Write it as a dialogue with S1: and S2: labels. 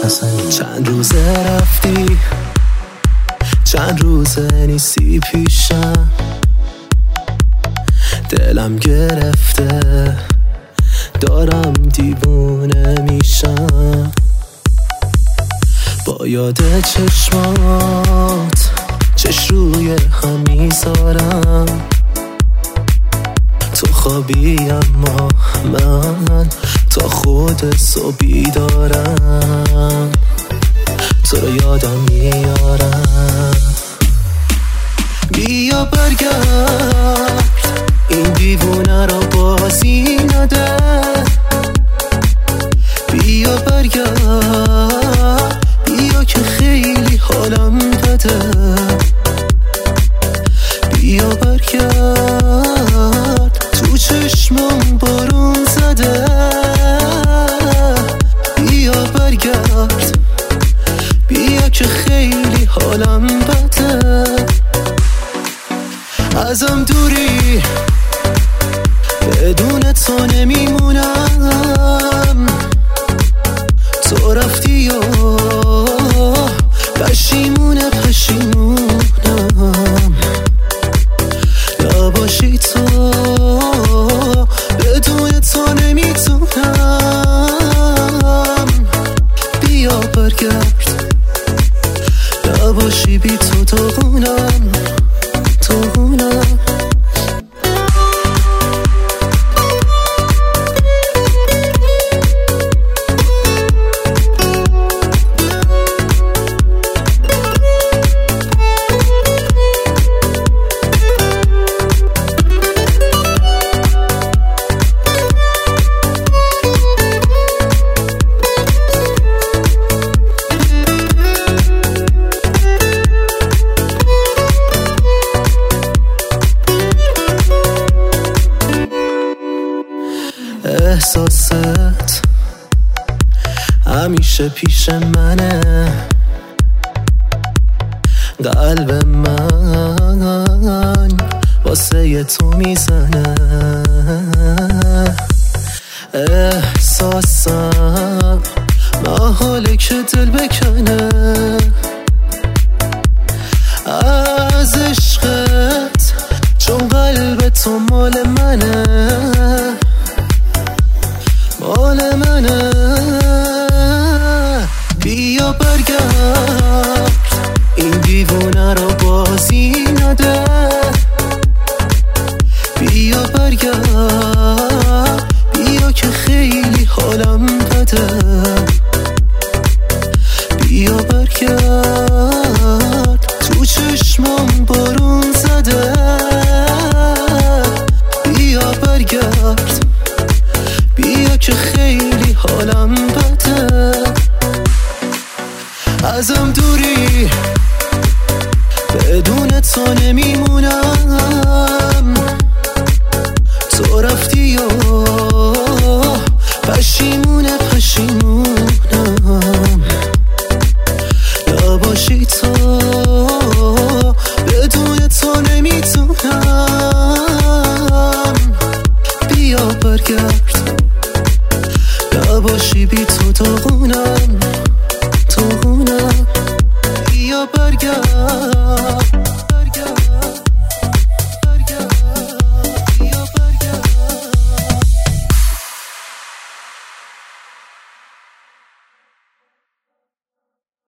S1: چند روزه رفتی، چند روزه نیستی پیشم، دلم گرفته دارم دیوونه میشم. با یاد چشمات چش روی هم میذارم، تو خوابی اما من تا خود صبحی دارم، تو رو یادم میارم. بیا برگرد این دیوونه رو بازی نده، بیا برگرد، بیا که خیلی حالم بده، بیا برگرد تو چشمم بارون زده، بیا برگرد، بیا که خیلی حالم بده. ازم دوری بدون تو نمیمونم، تو رفتی و پشیمونم، نباشی تو بدون تو نمیتونم. بیا برگرد، نباشی بی تو تاغونم. احساست همیشه پیش منه، قلب من واسه تو میزنه، احساسم محاله که دل بکنه از عشقت، چون قلب تو مال منه، مال منه. بیا برگرد این دیوونه رو بازی نده، بیا برگرد، بیا که خیلی حالم بده، بیا برگرد تو چشمم بارون زده، بیا برگرد، بیا که خیلی حالم بده. ازم دوری بدون تو نمیمونم، تو رفتی و پشیمونم، نباشی تو بدون تو نمیتونم. بیا برگرد، نباشی بی تو تاغونم. بیا برگرد.